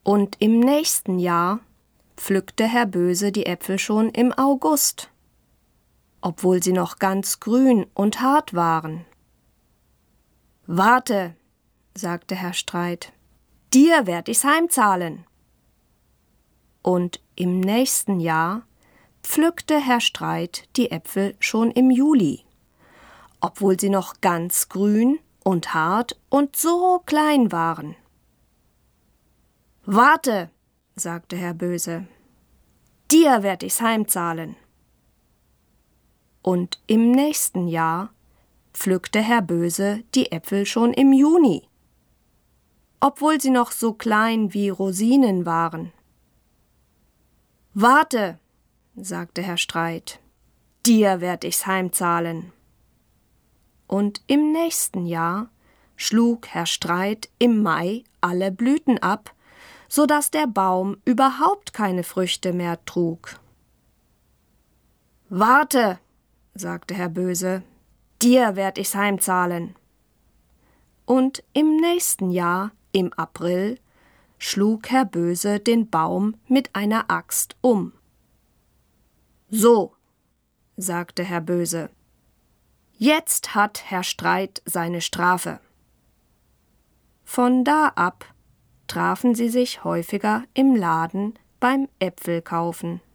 Und im nächsten Jahr pflückte Herr Böse die Äpfel schon im August, obwohl sie noch ganz grün und hart waren. »Warte«, sagte Herr Streit, »dir werd ich's heimzahlen.« Und im nächsten Jahr pflückte Herr Streit die Äpfel schon im Juli, obwohl sie noch ganz grün und hart und so klein waren. »Warte«, sagte Herr Böse, »dir werd ich's heimzahlen.« Und im nächsten Jahr pflückte Herr Böse die Äpfel schon im Juni, obwohl sie noch so klein wie Rosinen waren. »Warte«, sagte Herr Streit, »dir werd ich's heimzahlen.« Und im nächsten Jahr schlug Herr Streit im Mai alle Blüten ab, so dass der Baum überhaupt keine Früchte mehr trug. »Warte«, sagte Herr Böse, »dir werd ich's heimzahlen.« Und im nächsten Jahr, im April, schlug Herr Böse den Baum mit einer Axt um. »So«, sagte Herr Böse, »jetzt hat Herr Streit seine Strafe.« Von da ab trafen sie sich häufiger im Laden beim Äpfelkaufen.